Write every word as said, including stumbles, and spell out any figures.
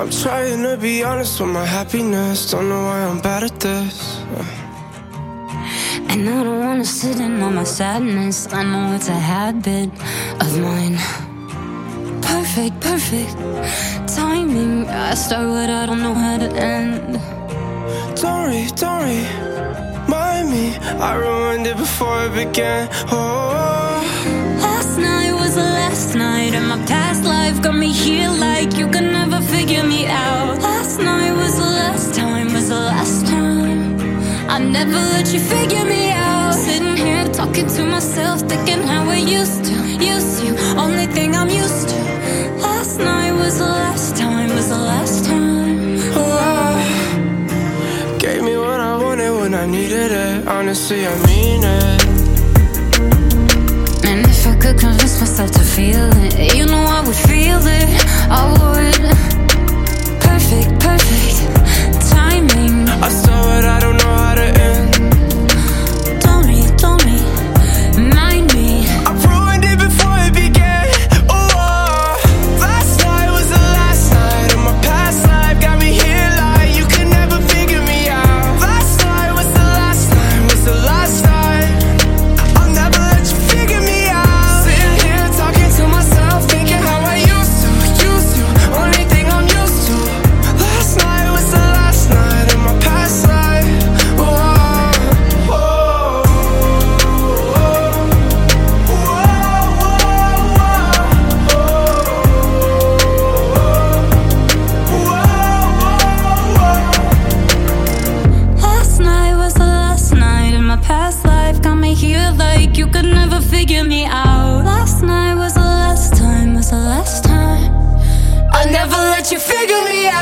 I'm trying to be honest with my happiness. Don't know why I'm bad at this. And I don't wanna sit in on my sadness. I know it's a habit of mine. Perfect, perfect timing. I start what I don't know how to end. Don't worry, don't worry, mind me. I ruined it before it began. Oh, last night was the last night, and my past life got me here like you could never figure me out. Last night was the last time, was the last time. I never let you figure me out. Sitting here talking to myself, thinking how I used to, used to, only thing I'm used to. Last night was the last time, was the last time. oh, gave me what I wanted when I needed it. Honestly, I mean it. And if I could convince myself to feel it, you know I would feel it, I would. Perfect, perfect timing. I saw it, I don't know how to end. Don't me, don't me, mind me. I ruined it before it began. Oh, last night was the last night, and my past life got me here like you could never figure me out. Last night was the last time, was the last time. I'll never let you figure me out. Sitting here talking to myself, thinking how I used to, used to, only thing I'm used to. Last night was the last night in my past life. Oh, oh, oh, Last night was the last night, and my past life got me here like you could never figure me out. Last night was the last time, was the last time. I never let you figure me out.